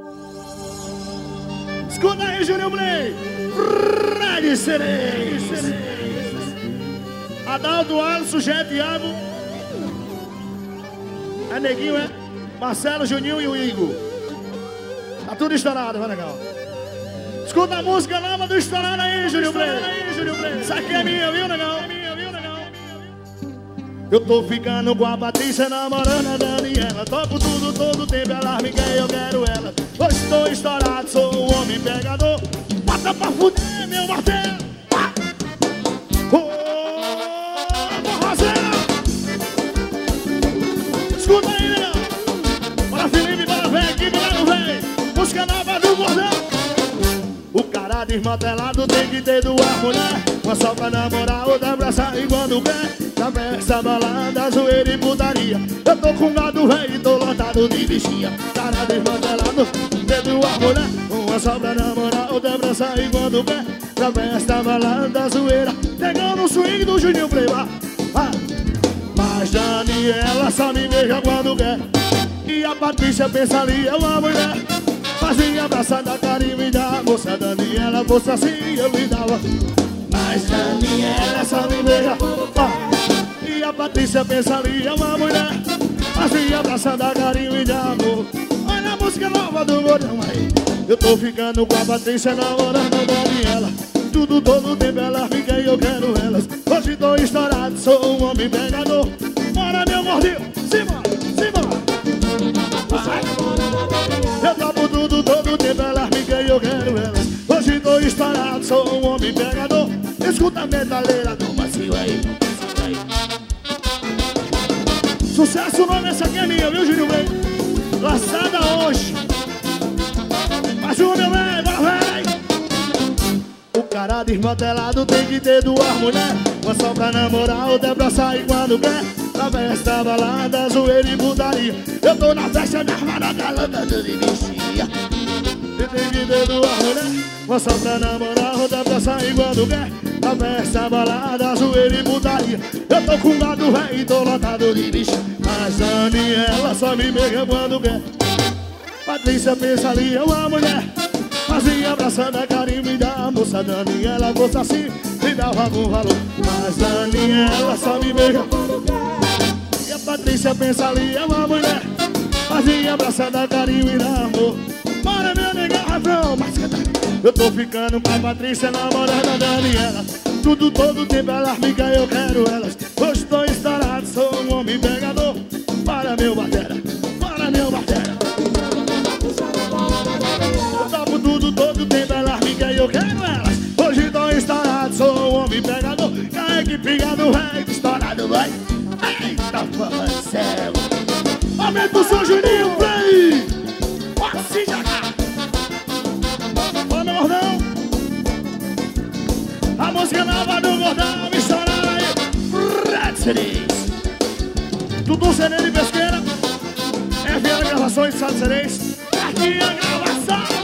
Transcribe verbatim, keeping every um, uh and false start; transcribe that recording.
Escuta aí, Júnior Play. Fred Cereis. Adalto, Alisson, Jé, Thiago. É Neguinho, é? Marcelo, Juninho e o Igor. Tá tudo estourado, vai legal. Escuta a música nova do estourado aí, Júnior Play. Isso aqui é minha, viu, negão? Eu tô ficando com a Patrícia, namorando a Daniela. Toco tudo, todo tempo, ela me quer, eu quero ela. Hoje tô estourado, sou um homem pegador. Bota pra fuder, meu martelo. Ô, Borrazeira. Escuta aí, negão. Bora, Felipe, bora, vem aqui, bora, vem. Música nova do bordão. O cara desmantelado tem que ter duas mulheres. Uma só pra namorar, outra pra sair quando quer. Na festa, balada, zoeira e putaria. Eu tô com gado velho e tô lotado de bichinha. Cara desmantelado, tem duas mulheres. Uma só pra namorar, outra pra sair quando quer. Na festa, balada, zoeira, pegando o swing do Juninho Play. Ah, mas Daniela só me beija quando quer. E a Patrícia pensa ali, é uma mulher. Fazia abraçada, carinho e da moça Daniela, fosse assim eu me dava. Mas Daniela só me beija. Ah, e a Patrícia pensa ali, é uma mulher. Fazia abraçada, carinho e de amor. Olha a música nova do Gordão aí. Eu tô ficando com a Patrícia, namorando a Daniela. Tudo, todo tempo elas me querem e eu quero elas. Hoje tô estourado, sou um homem pegador. Bora, meu gordinho, simbora, simbora. Eu topo tudo, todo tempo elas me querem e eu quero elas. Hoje tô estourado, sou um homem pegador. Escuta a metaleira do macio aí. Sucesso, o nome, essa aqui é minha, viu, Júnior Play? Lançada hoje. Mais uma, meu bem, bora, vem. O cara desmantelado tem que ter duas mulheres. Uma só pra namorar, outra pra sair quando quer. Na festa, balada, zoeira e putaria. Eu tô na festa, minha armada, galanta de bichinha. E tem que ter duas mulheres. Uma só pra namorar, outra pra sair quando quer. Na festa, balada, zoeira e putaria. Eu tô com gado velho e tô lotado de bicho. Mas Daniela só me beija quando quer. Patrícia pensa ali, é uma mulher. Fazia abraçando a carinho e da moça Daniela, fosse assim, me dava algum valor. Mas Daniela só me beija quando quer. E a Patrícia pensa ali, é uma mulher. Fazia abraçando a carinho e da amor. Bora, meu negão, refrão, mas canta. Eu tô ficando com a Patrícia, namorando a Daniela. Tudo, todo tempo elas me querem, eu quero elas. Hoje tô estourado, sou um homem pegador. Para, meu batera, para, meu batera. Eu topo tudo, todo tempo elas me querem, eu quero elas. Hoje tô estourado, sou um homem pegador. Carrega pingado, velho, estourado, vai. Eita, porra, céu. Aumenta o som, Juninho Play. Assim já cá. Bora, meu gordão. A música nova do Gordão, me estourar aí. Fred Cereis. Dudu Cereira e Pesqueira. F L Gravações, Sado Cereis. Aqui a gravação.